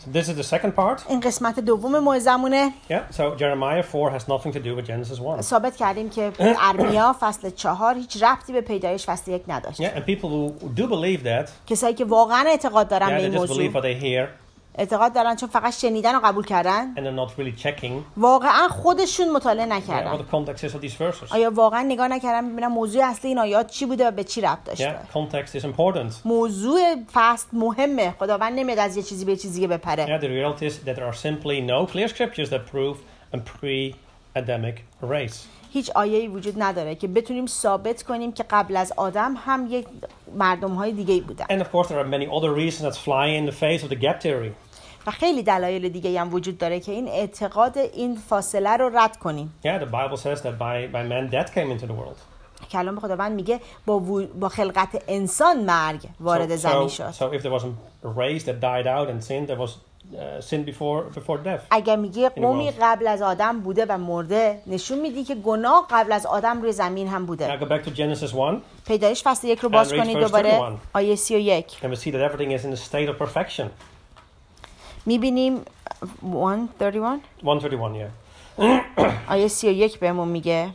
This is the second part. این قسمت دوم موعظه‌مونه. Yeah. So Jeremiah 4 has nothing to do with Genesis 1. ثابت کردیم که ارمیا فصل 4 هیچ ربطی به پیدایش فصل 1 نداشت. Yeah, and people who do believe that, کسایی که واقعا اعتقاد دارن به they این just believe موضوع، what they hear اعتقاد دارن چون فقط شنیدن و قبول کردن، and they're not really checking واقعا خودشون مطالعه what نکردن. the context is of these verses. آیا واقعا نگاه نکردن ببینن موضوع اصلی این آیات چی بوده و به چی ربط داشته؟ Yeah, context is important. موضوع فصل مهمه. خداوند نمیاد از یه چیزی به چیزی دیگه بپره. Yeah, the reality is that there are simply no clear scriptures that prove a pre-Adamic race. هیچ آیه‌ای وجود نداره که بتونیم ثابت کنیم که قبل از آدم هم یک مردم‌های دیگه‌ای بودن. And of course there are many other reasons that fly in the face of the gap theory. و خیلی دلایل دیگه‌ای هم وجود داره که این اعتقاد این فاصله رو رد کنیم. Yeah, the Bible says that by man death came into the world. کلام خداوند میگه با خلقت انسان مرگ وارد زمین شد. So if there was a race that died out and sinned, there was sin before death. اگر میگه قومی قبل از آدم بوده و مرده، نشون میدی که گناه قبل از آدم روی زمین هم بوده. Now go back to Genesis 1. پیدایش فصل 1 رو باز کنید دوباره، آیه 31. And we see that everything is in a state of perfection. میبینیم 131 131, yeah. آیه 31 بهمون میگه،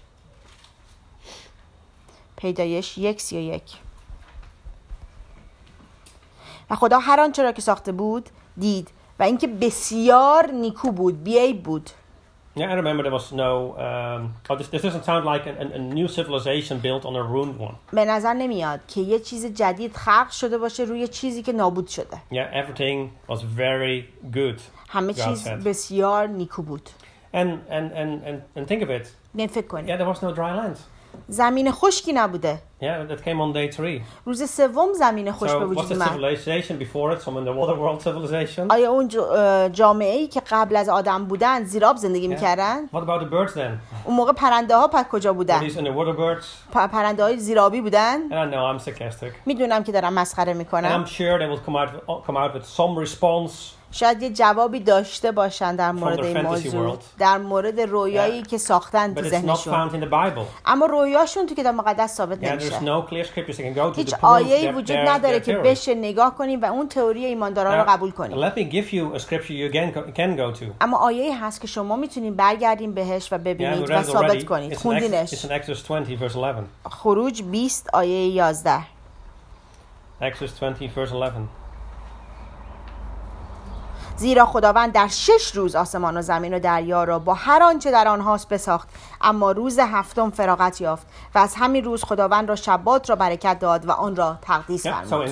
پیدایش 1:31. و خدا هر آنچه را که ساخته بود دید و اینکه بسیار نیکو بود، بی‌عیب بود. Yeah, I remember there was no. This doesn't sound like a new civilization built on a ruined one. به نظر نمیاد که یه چیز جدید خلق شده باشه روی چیزی که نابود شده. Yeah, everything was very good. همه چیز بسیار نیکو بود. And think of it. نه فکر کنید. Yeah, there was no dry land. زمین خشکی نبوده. Yeah, that came on day 3. روز سوم زمین خشک به وجود اومد. اومد. Civilization before it, some in the other world civilization. آیا اون جامعه‌ای که قبل از آدم بودن زیر آب زندگی می‌کردن؟ What about the birds then? اون موقع پرنده‌ها پس کجا بودن؟ These underwater birds? پرنده‌های زیرآبی بودن؟ And I know I'm sarcastic. میدونم که دارم مسخره میکنم. And I'm sure they will come out with some response. شاید یه جوابی داشته باشن در مورد این موضوع، در مورد رویایی که ساختن تو ذهنشون. اما رویاشون تو کتاب مقدس ثابت نمیشه. هیچ آیه‌ای وجود نداره که بشه نگاه کنیم و اون تئوری ایمانداران رو قبول کنیم. اما آیه‌ای هست که شما میتونین برگردین بهش و ببینید و ثابت کنید. خوندینش. خروج 20 آیه 11. Exodus 20 verse 11. زیرا خداوند در 6 روز آسمان و زمین و دریا را با هر آنچه در آنهاست بساخت، اما روز هفتم فراغت یافت و از همین روز خداوند را شبات را برکت داد و آن را تقدیس فرمود.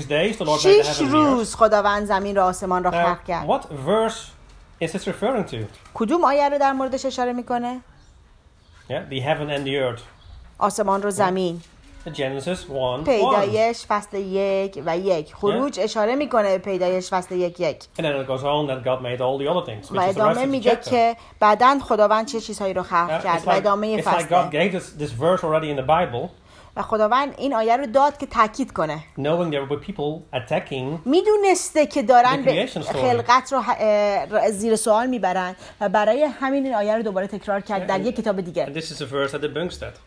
6 روز خداوند زمین را آسمان را خلق کرد. What verse is this referring to? کدوم آیه رو در موردش اشاره میکنه؟ Yeah, the heaven and the earth. آسمان رو زمین. Genesis 1. پیدایش فصل 1 و 1. خروج اشاره میکنه به پیدایش فصل 1. And then it goes on that God made all the other things. و ادامه میگه که بعداً خداوند چه چیزهایی رو خلق کرد و ادامه فصل. It's like God gave this verse already in the Bible. و خداوند این آیه رو داد که تاکید کنه. Knowing there were people attacking. میدونسته که دارن به خلقت رو زیر سوال میبرن و برای همین این آیه رو دوباره تکرار کرد در یک کتاب دیگه. And this is a verse that debunks that.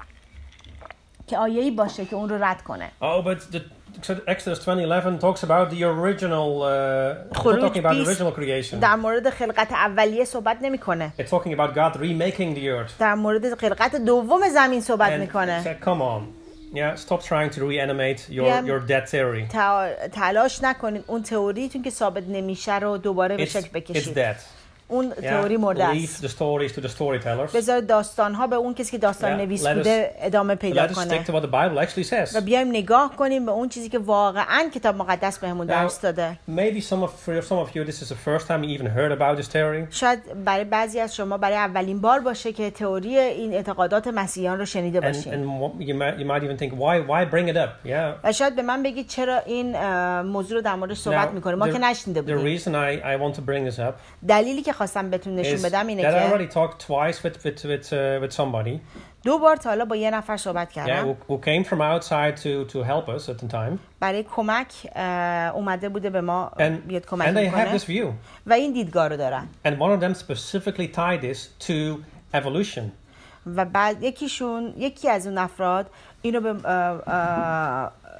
که آیه‌ای باشه که اون رو رد کنه. Oh, but Exodus 20:11 talks about the original talking about the original creation. در مورد خلقت اولیه صحبت نمی‌کنه. It's talking about God remaking the earth. در مورد خلقت دوم زمین صحبت می‌کنه. Come on. Yeah, stop trying to reanimate your dead theory. تلاش نکنید اون تئوریتون که ثابت نمیشه رو دوباره به شکل بکشید. It's dead. اون تئوری مرده است. Leave the stories to the storytellers. بذار داستان‌ها به اون کسی که داستان نویس بوده ادامه پیدا کنه. Let's stick to what the Bible actually says. و بیایم نگاه کنیم به اون چیزی که واقعاً کتاب مقدس بهمون درس داده. Maybe some of you this is the first time you even heard about this theory. شاید برای بعضی از شما برای اولین بار باشه که تئوری این اعتقادات مسیحیان رو شنیده باشین. And you might even think why bring it up? Yeah. و شاید به من بگید چرا این موضوع رو در موردش صحبت می‌کنیم؟ ما که نشنیده بودیم. The reason I want to bring this up. دلیلی که خواستم بهتون نشون بدم اینه که I already talked twice with somebody. دو بار تا حالا با یه نفر صحبت کردم. Who came from outside to help us at the time. برای کمک اومده بوده به ما بیاد کمک کنه. And they have this view. و این دیدگاه رو دارن. And one of them specifically tied this to evolution. و بعد یکی از اون افراد اینو به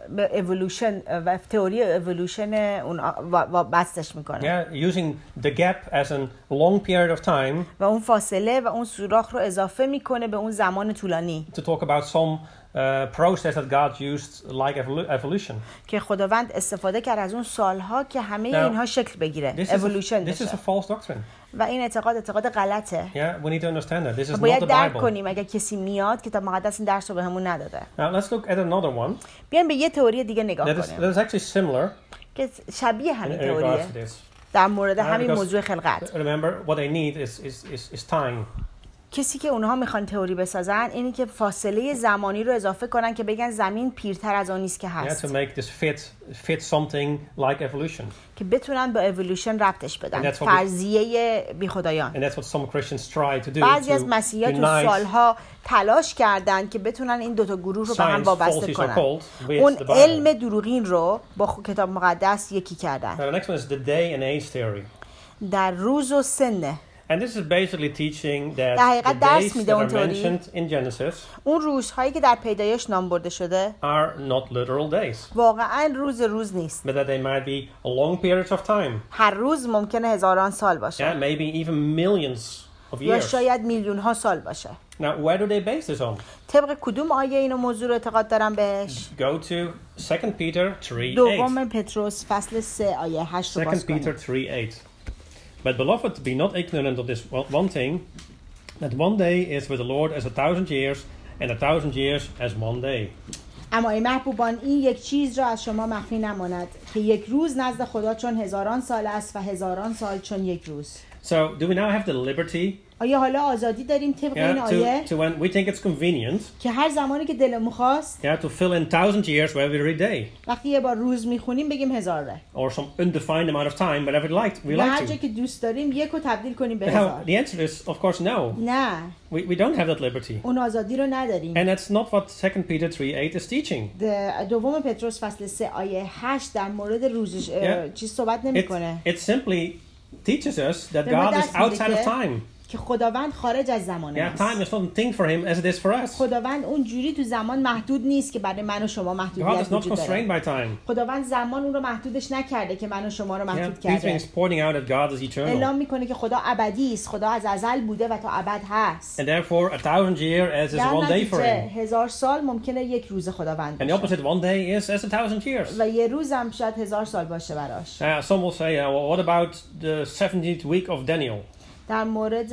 به اِوولوشن و تئوری اِوولوشن اون بستش میکنه. Yeah, using the gap as a long period of time. و اون فاصله و اون سوراخ رو اضافه میکنه به اون زمان طولانی. To talk about some process that God used like evolution. که خداوند استفاده کرد از اون سالها که همه اینها شکل بگیره. اِوولوشن This is a false doctrine. و این اعتقاد غلطه. Yeah, we need to understand that. This is not باید the درک Bible. کنیم اگه کسی میاد کتاب مقدس این درس رو بهمون نداده. Now let's look at another one. بیایم به یه تئوری دیگه نگاه That کنیم. is actually similar که شبیه همین in regards تئوریه to this. در مورد همین Because موضوع خلقت. remember, what they need is time. کسی که اونها میخوان تئوری بسازن اینی که فاصله زمانی رو اضافه کنن که بگن زمین پیرتر از اون نیست که Yeah, هست. to make this fit something like evolution. که بتونن با اِوولوشن ربطش بدن. And that's what فرضیه بیخودایان. And that's what some Christians try to do. بعضی از To مسیحی‌ها تو unite سالها تلاش کردن که بتونن این دوتا گروه رو به هم science, وابسته falsely کنن. so-called, with اون the Bible. علم دروغین رو با کتاب مقدس یکی کردن. Now the next one is the day and age theory. در روز و سنه. And this is basically teaching that در حقیقت the درس days میده that اون are تئوری. mentioned in Genesis اون روزهایی که در پیدایش نام برده شده are not literal days, واقعا روز نیست. but that they might be a long periods of time. هر روز ممکنه هزاران سال Yeah, باشه maybe even millions of یا years. شاید میلیون ها سال باشه. Now, where do they base this on? طبق کدوم آیه اینو موضوع رو اعتقاد دارن بهش؟ Go to 2 Peter 3:8. دوم پتروس فصل 3 آیه 8 رو 2 باز Peter کنیم. 3:8. But beloved, be not ignorant of this one thing, that one day is with the Lord as 1,000 years, and 1,000 years as one day. اما ای محبوبان این یک چیز را از شما مخفی نماند که یک روز نزد خدا چون هزاران سال است و هزاران سال چون یک روز. So, do we now have the liberty آیا حالا آزادی داریم طبق این آیه to when we think it's convenient, که هر زمانی که دلمون خواست to fill in 1,000 years for every day, وقتی یه بار روز میخونیم بگیم هزاره or some undefined amount of time, whatever we یا هر like جا to? که دوست داریم یک رو تبدیل کنیم به Now, هزار؟ the answer is, of course, no. نه We don't have that liberty. اون آزادی رو نداریم. And that's not what 2 Peter 3:8 is teaching. دوم پتروس فصل 3 آیه 8 در مورد روزش چیز صحبت نمیکنه. It simply teaches us that به ما God is دست میده outside of time. که خداوند خارج از زمان Yeah, است. time is not a thing for him as it is for us. خداوند اون جوری تو زمان محدود نیست که برای من و شما God محدودیت is not وجود constrained داره. by time. خداوند زمان اون رو محدودش نکرده که من و شما رو محدود These کرده. things pointing out that God is eternal. اعلام میکنه که خدا ابدی است. خدا از ازل بوده و تا ابد هست. And therefore, 1,000 years as is در one day for نتیجه him. 1000 سال ممکنه یک روز خداوند And the باشه. opposite, one day is as 1,000 years. و یه روز هم شاید 1000 سال باشه براش. Some will say, well, what about the 70th week of Daniel? در مورد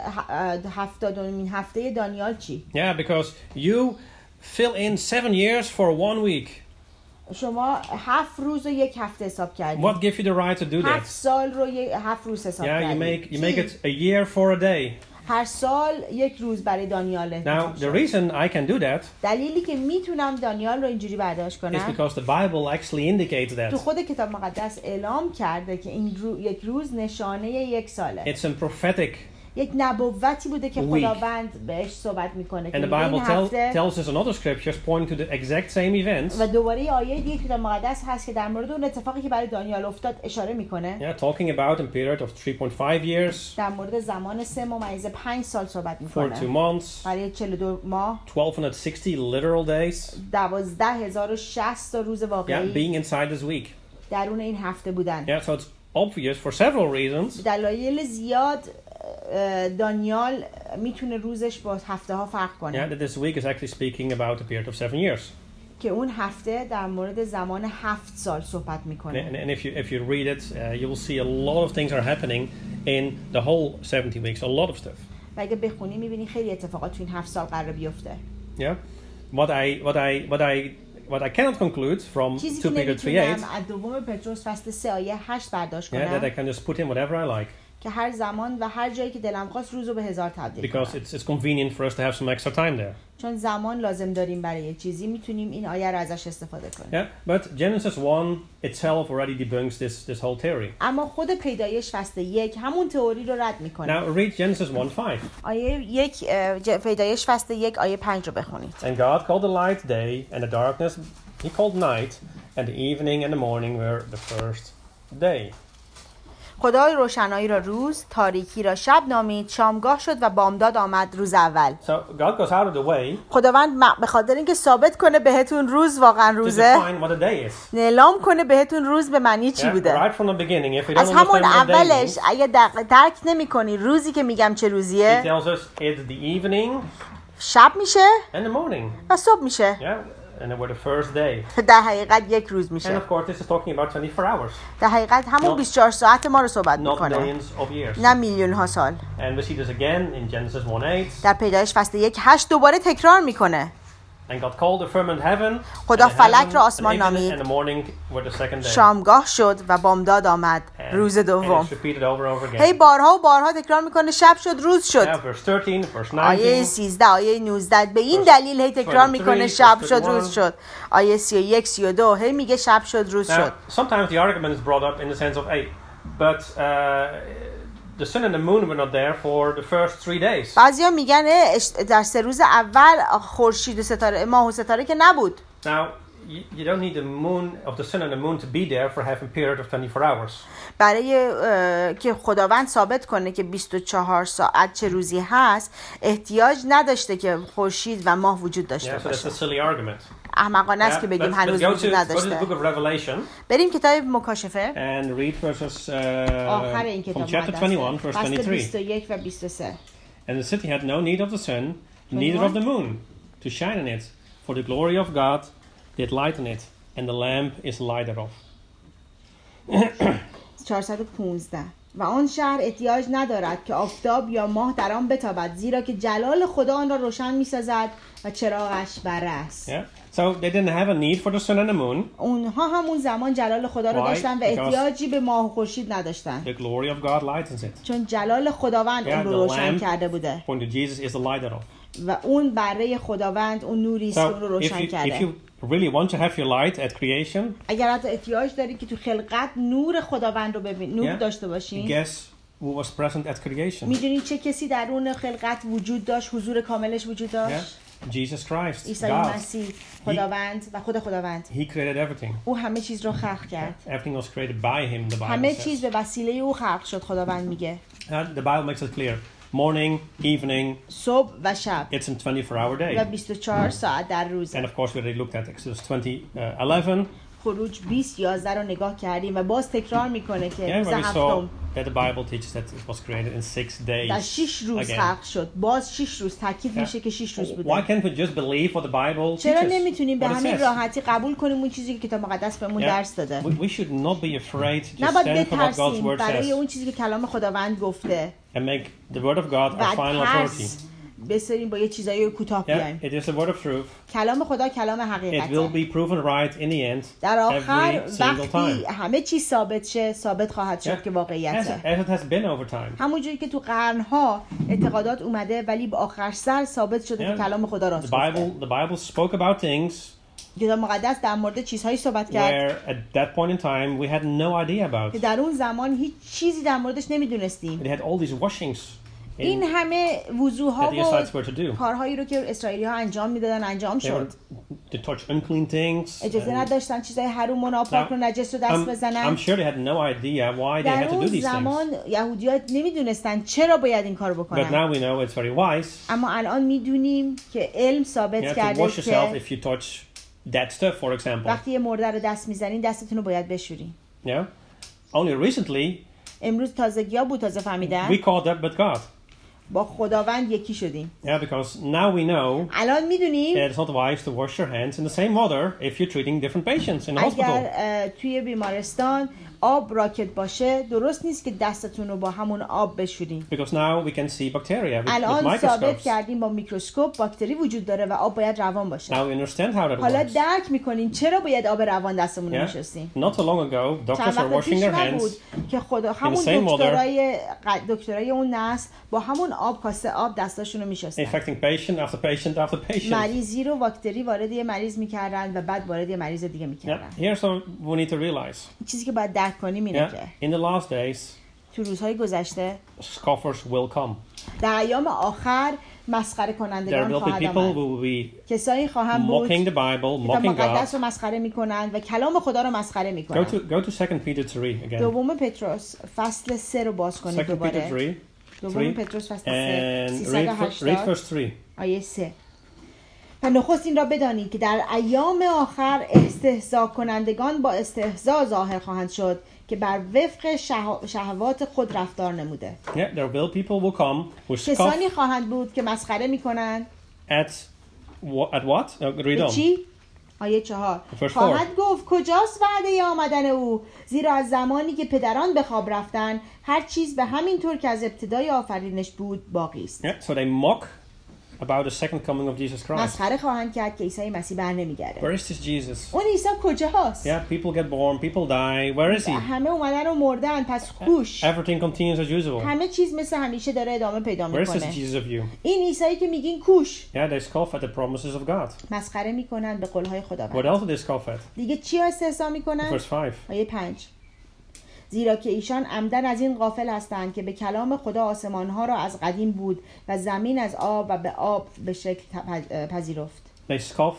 70مین هفته دانیال چی؟ Yeah, because you fill in 7 years for 1 week. شما 7 روز رو یک هفته حساب کردید. What gives you the right to do 7 that? سال رو 7 روز حساب Yeah, کردید. you make it a year for a day. هر سال یک روز برای دانیال Now, انتخاب the شد. reason I can do that دلیلی که میتونم دانیال رو اینجوری برداشت is کنم because the Bible actually indicates تو that. خود کتاب مقدس اعلام کرده که این یک روز نشانه یک ساله. It's a prophetic, یک نبوتی بوده که week. خداوند بهش صحبت میکنه که and the میگه این Bible هفته tells us in other scriptures pointing to the exact same events. و دوباره آیه دیگه کتاب مقدس هست که در مورد اون اتفاقی که برای دانیال افتاد اشاره میکنه. Yeah, talking about a period of 3.5 years, در مورد زمان 3.5 سال صحبت 42 میکنه. months, برای 42 ماه 1,260 literal days. 12060 تا روز Yeah, واقعی being inside this week. درون این هفته بودن. Yeah, so it's obvious for several reasons دلایل زیاد دانیال میتونه روزش با هفته ها فرق کنه. that this week is actually speaking about a period of 7 years. که اون هفته در مورد زمان 7 سال صحبت میکنه. And if you read it, you will see a lot of things are happening in the whole 70 weeks, a lot of stuff. و اگه بخونی میبینی خیلی اتفاقات تو این 7 سال قرار بیفته. Yeah, what I cannot conclude from 2 چیزی که Peter 3:8, نمیتونم از دوم پتروس فصل 3 آیه 8 برداشت that I کنم can just put in whatever I like که هر زمان و هر جایی که دلم خواست روزو به 1000 تبدیل because کنم. it's convenient for us to have some extra time there. چون زمان لازم داریم برای یه چیزی میتونیم این آیه رو ازش استفاده کنیم. Yeah, but Genesis 1 itself already debunks this whole theory. اما خود پیدایش فصل 1 همون تئوری رو رد میکنه. Now read Genesis 1:5. آیه 1 پیدایش فصل 1 آیه 5 رو بخونید. And God called the light day, and the darkness he called night, and the evening and the morning were the first day. خدای روشنایی را روز، تاریکی را شب نامید، شامگاه شد و بامداد آمد روز اول. So God goes out of the way خداوند به خاطر اینکه ثابت کنه بهتون روز واقعا to روزه، define what a day is. اعلام کنه بهتون روز به معنی چی Yeah, بوده. right from the beginning, if we don't از همون understand what a day اولش means, اگه درک نمی کنی روزی که میگم چه He روزیه، tells us it's the evening شب میشه and the morning. و صبح میشه. Yeah, and then we're the first day. در حقیقت یک روز And میشه. of course, this is talking about 24 hours, در حقیقت همون Not- 24 ساعت ما رو صحبت not میکنه، millions of years. نه میلیون ها سال. And we see this again in Genesis 1:8. در پیدایش فصل 1:8 دوباره تکرار میکنه. And God called the firmament heaven, خدا and the فلک heaven, را and آسمان evening, نامید. and the morning were the second day. شامگاه شد و بامداد آمد And- روز and دوم. it's repeated over and over again. هی بارها و بارها تکرار میکنه شب شد روز شد. Yeah, verse 13, verse 19. آیه 13 آیه 19 به این Verse دلیل هی تکرار میکنه 23, شب verse شد 31. روز شد. آیه 31 32 هی میگه شب شد روز شد. Now, sometimes the argument is brought up in the sense of, hey, but the sun and the moon were not there for the first 3 days. بعضیا میگن در 3 روز اول خورشید و ستاره ماه و ستاره که نبود. Now, you don't need the moon of the sun and the moon to be there for having a period of 24 hours. برای که خداوند ثابت کنه که 24 ساعت چه روزی هست احتیاج نداشته که خورشید و ماه وجود داشته Yeah, so that's باشه. a silly argument. احمقانه است که Yeah, بگیم let's هنوز go وجود to the نداشته. book of Revelation بریم کتاب مکاشفه and read verses آخر این from کتاب chapter 21, verse فصل 23. 21 و 23. And the city had no need of the sun, neither 21. of the moon, to shine in it, for the glory of God did lighten it, and the lamp is the light thereof. 415 و آن شهر احتیاج ندارد که آفتاب یا ماه در آن بتابد، زیرا که جلال خدا آن را روشن می‌سازد و چراغش بره است. Yeah. So they didn't have a need for the sun and the moon. اونها همون زمان جلال خدا را Why? داشتن و Because- احتیاجی به ماه و خورشید نداشتن، The glory of God lightens it. چون جلال خداوند Yeah, اون رو the روشن lamp کرده بوده Point to Jesus is the light thereof. و اون بره خداوند اون نوری است که اون رو So روشن if کرده. you really want to have your light at creation, اگر حتی احتیاج داری که تو خلقت نور خداوند رو ببین، نور Yeah. داشته باشین، guess who was present at creation? میدونید چه کسی در اون خلقت وجود داشت، حضور کاملش وجود Yeah, داشت؟ Jesus Christ, عیسی God. مسیح، خداوند و خود خداوند. He created everything. او همه چیز رو خلق کرد. Everything was created by him, the Bible همه says. چیز به وسیله او خلق شد، خداوند میگه. The Bible makes it clear. Morning, evening, صبح و شب it's a 24-hour و day. 24 ساعت در روز. And of course, we already looked at Exodus 20:11. خروج 20:11 رو نگاه کردیم و باز تکرار میکنه که Yeah, روز where we saw هفتم that the Bible teaches that it was created in 6 در days. 6 روز Again. خلق شد. باز 6 روز تاکید Yeah. میشه که 6 روز Why بوده. can't we just believe what the Bible چرا teaches? نمیتونیم به What it همین says? راحتی قبول کنیم اون چیزی که کتاب مقدس بهمون Yeah. درس داده؟ We should not be afraid to just نباید stand for what God's بترسیم word برای says اون چیزی که کلام خداوند گفته and make the word of God و our final authority. ترس بسریم با یه چیزایی کوتاه Yeah, بیایم. it is the word of truth. کلام خدا کلام It will حقیقته. be proven right in the end در آخر every single وقتی time. همه چیز ثابت شه، ثابت خواهد شد Yeah. که As, واقعیته. as it has been over time. همونجوری که تو قرنها اعتقادات اومده ولی به آخر سر ثابت شده Yeah. که کلام خدا The راست گفته. the Bible spoke about things کتاب مقدس در مورد چیزهایی صحبت کرد where at that point in time we had no idea که about. در اون زمان هیچ چیزی در موردش نمیدونستیم. It had all these washings این in, همه وضوها that the Israelites و were to do. کارهایی رو که اسرائیلی ها انجام میدادن انجام They were شد. to touch unclean things. اجازه and- نداشتن چیزای حروم و ناپاک رو نجس رو دست I'm بزنن. sure they had no idea why they در had to do اون these things. زمان یهودی‌ها نمیدونستن چرا باید این کارو But بکنن. now we know it's very wise. اما الان میدونیم که علم You ثابت have to کرده wash yourself که if you touch dead stuff, for example. وقتی یه مرده رو دست میزنین دستتون رو باید بشورین. Yeah. Only recently امروز تازگی‌ها بود تازه فهمیدن we caught up with God. با خداوند یکی شدیم. Yeah, because now we know الان میدونیم that it's not wise to wash your hands in the same water if you're treating different patients in the hospital. اگر توی بیمارستان آب راکت باشه درست نیست که دستتون رو با همون آب بشورین. Because now we can see bacteria with الان ثابت microscopes. کردیم با میکروسکوپ باکتری وجود داره و آب باید روان باشه. Now we understand how that حالا works. درک میکنین چرا باید آب روان دستمون رو Yeah. میشستیم. Not so long ago, doctors چند were وقت washing پیش their نبود hands که خدا همون same دکترای اون نسل با همون آب کاسه آب دستاشون رو میشستن. infecting patient after patient after patient. مریضی رو باکتری وارد یه مریض میکردن و بعد وارد یه مریض دیگه Yeah. میکردن. Here's what we need to realize. چیزی که باید درک کنیم اینه Yeah. که In the last days, تو روزهای گذشته scoffers will come. در ایام آخر مسخره There کنندگان will be خواهد people آمد. who will be کسایی خواهند بود mocking the Bible, کتاب mocking مقدس God. رو مسخره میکنند و کلام خدا رو مسخره Go میکنند. to 2 Peter 3 again. دوم پتروس فصل 3 رو باز 2 کنید Peter دوباره. 3 دوم پتروس فصل 3 and read 380 verse 3. آیه 3. و نخست این را بدانید که در ایام آخر استهزا کنندگان با استهزا ظاهر خواهند شد که بر وفق شهوات خود رفتار نموده. Yeah, there will people will come who scoff کسانی خواهند بود که مسخره میکنند at what? Read on. چی؟ آیه 4 Verse 4. خواهد گفت کجاست وعده آمدن او، زیرا از زمانی که پدران به خواب رفتن هر چیز به همین طور که از ابتدای آفرینش بود باقی است. Yeah, so they mock about the second coming of Jesus Christ. مسخره خواهند کرد که عیسی مسیح بر نمیگرده. Where is this Jesus? اون عیسی کجاست؟ Yeah, people get born, people die. Where is he? همه اومدن و مردن، پس کوش. Everything continues as usual. همه چیز مثل همیشه داره ادامه پیدا Where is this میکنه. Jesus of you? این عیسی که میگین کوش. Yeah, they scoff at the promises of God. مسخره میکنن به قولهای What خداوند. else do they scoff at? دیگه چی استهزا میکنن؟ Verse 5. آیه 5 زیرا که ایشان عمدن از این غافل هستند که به کلام خدا آسمانها را از قدیم بود و زمین از آب و به آب به شکل پذیرفت. They scoff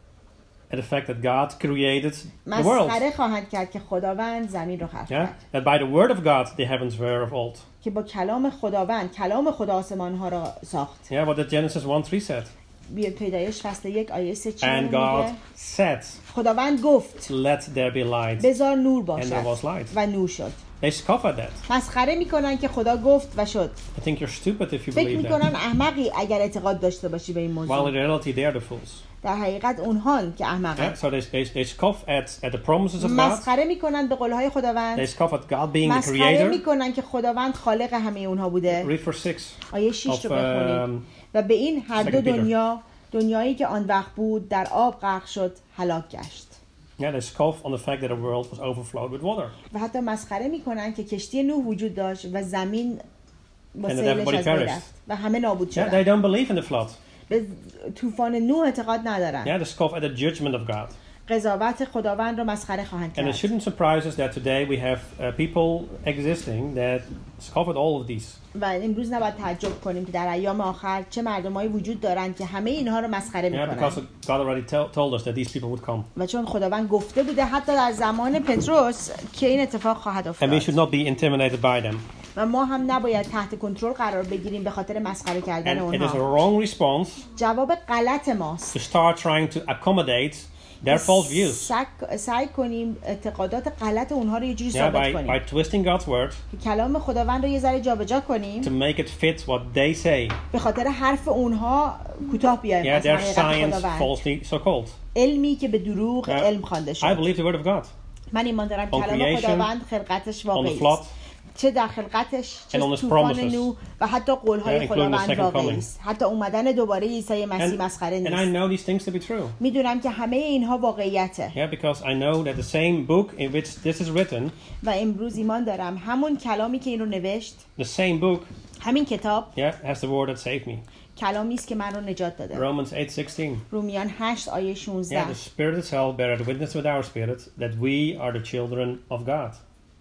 at the fact that God created the world. مسخره خواهند کرد که خداوند زمین را خلق Yeah, کرد. that by the word of God the heavens were of old. که با کلام خداوند کلام خدا آسمانها را ساخت. Yeah, what did Genesis 1:3 said? بیاد پیدایش فصل 1 آیه 3 چی And God میگه؟ said, خداوند گفت let there be light. بذار نور And there باشد was light. و نور شد. They scoff at that. مسخره میکنن که خدا گفت و شد. I think you're stupid if you فکر believe میکنن that. احمقی اگر اعتقاد داشته باشی به این While موضوع. in reality they are the fools. در حقیقت اونهان که احمقن. Yeah, so they scoff at the promises of God. مسخره میکنن به قولهای خداوند. They scoff at God being the مسخره creator. میکنن که خداوند خالق همه اونها بوده. Read verse 6 آیه 6 of رو بخونید. و به این هر دو 2 Peter. دنیایی که آن وقت بود در آب غرق شد هلاک گشت. Yeah, they scoff on the fact that the world was overflowed with water. و حتی مسخره میکنن که کشتی نوح وجود داشت و زمین با And that سیلش everybody از بین perished. رفت و همه نابود Yeah, they شدن. don't believe in the flood. به طوفان نوح اعتقاد ندارن. Yeah, they scoff at the judgment of God. قضاوت خداوند رو مسخره خواهند And it کرد. shouldn't surprise us that today we have people existing that scoff at all of these. و امروز نباید تعجب کنیم که در ایام آخر چه مردمایی وجود دارند که همه اینها رو مسخره Yeah, میکنن. because God already told us that these people would come. و چون خداوند گفته بوده حتی در زمان پتروس که این اتفاق خواهد And we should افتاد. not be intimidated by them. و ما هم نباید تحت کنترل قرار بگیریم به خاطر مسخره کردن And it is a اونها. wrong response جواب غلط ماست. to start trying to accommodate their false views. سعی کنیم اعتقادات غلط اونها رو یه جوری Yeah, ثابت by کنیم. twisting God's word که کلام خداوند رو یه ذره جابجا to کنیم make it fit what they say. به خاطر حرف اونها کوتاه بیایم Yeah, از their حقیقت science خداوند. falsely so called. علمی که به دروغ Yeah, علم خوانده I شد. believe the word of God من ایمان دارم on کلام creation, خداوند خلقتش on the واقعی flood, است. چه در خلقتش چه and on his طوفان promises. نوح و حتی قولهای Yeah, including the خداوند second واقعی coming. است. حتی اومدن دوباره عیسی مسیح مسخره and I نیست. know these things to be true. میدونم که همه اینها واقعیته. Yeah, because I know that the same book in which this is written, و امروز ایمان دارم همون کلامی که این رو نوشت، the same book, همین کتاب yeah, has the word that saved me. کلامی است که من رو نجات داده. Romans 8:16. رومیان 8 آیه 16. Yeah, the Spirit itself beareth witness with our spirit that we are the children of God.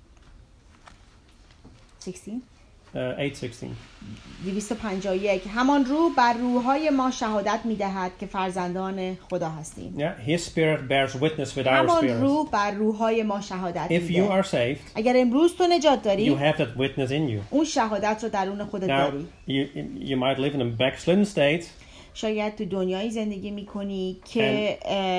16 8:16. 251 همان روح بر روحهای ما شهادت میدهد که فرزندان خدا هستیم. Yeah, His Spirit bears witness with our همان spirit. روح بر روحهای ما شهادت If you میده. are saved, اگر امروز تو نجات you داری have that witness in you. اون شهادت رو درون خودت Now, داری. you might live in a backslidden state, شاید تو دنیایی زندگی میکنی که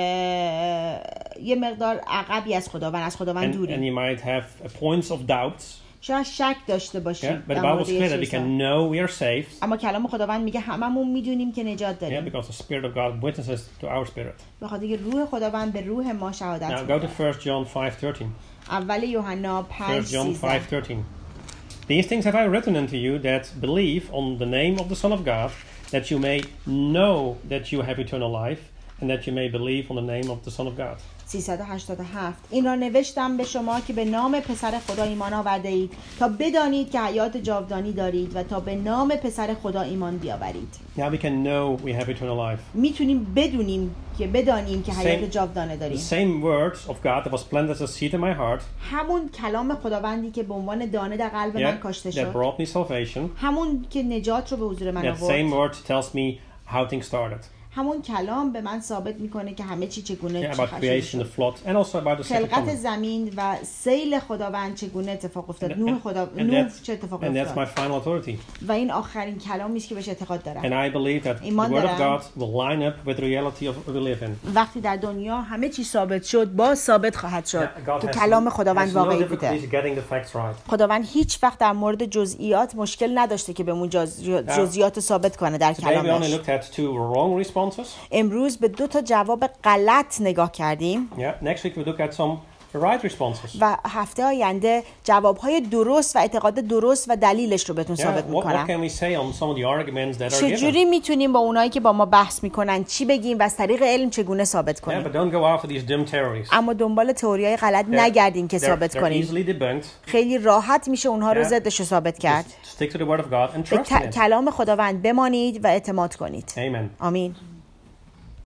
یه مقدار عقبی از خداوند and دوری. you might have points of doubt. شاید شک داشته باشی Yeah, but در the Bible مورد is یه clear that we چیزا. can know we are saved. اما کلام خداوند میگه هممون میدونیم که نجات Yeah, داریم. because the Spirit of God witnesses to our spirit. به خاطر که روح خداوند به روح ما شهادت Now go میده. to 1 John 5:13. اول یوحنا 1 5 John 13 5:13. These things have I written unto you that believe on the name of the Son of God, that you may know that you have eternal life, and that you may believe on the name of the Son of God. 387 این را نوشتم به شما که به نام پسر خدا ایمان آورده اید تا بدانید که حیات جاودانی دارید و تا به نام پسر خدا ایمان بیاورید. Now we can know we have eternal life. میتونیم بدانیم که حیات جاودانه داریم. The same words of God that was planted as a seed in my heart. همون کلام خداوندی که به عنوان دانه در قلب من کاشته That شد. brought me salvation. همون که نجات رو به حضور من That آورد. same word tells me how things started. همون کلام به من ثابت میکنه که همه چی چگونه About creation, the flood, and also about the second خلقت coming. زمین و سیل خداوند چگونه اتفاق افتاد. نوح چه اتفاقی And that's افتاد. my final authority. و این آخرین کلامی است که بهش اعتقاد دارم. And I believe that the ایمان word of دارم. God will line up with the reality of what we live in. وقتی در دنیا همه چی ثابت شد، باز ثابت خواهد شد God که has کلام خداوند no واقعی difficulties بوده. getting the facts right. خداوند هیچ وقت در مورد جزئیات مشکل نداشته که بهمون جزئیات ثابت کنه در Today we only کلامش. looked at 2 wrong responses. امروز به 2 تا جواب غلط نگاه کردیم Yeah. Next week we look at some right responses. و هفته آینده جوابهای درست و اعتقاد درست و دلیلش رو بهتون ثابت What میکنم. can we say on some of the arguments that are given? چجوری میتونیم با اونایی که با ما بحث میکنن چی بگیم و از طریق علم چگونه ثابت Yeah, کنیم؟ but don't go after these dim theories. اما دنبال تئوریای غلط نگردین که ثابت They're کنیم. easily debunked. خیلی راحت میشه اونها رو Yeah. ضدش رو ثابت کرد. Stick to the word of God and به trust in it. کلام خداوند بمانید و اعتماد کنید. Amen. آمین.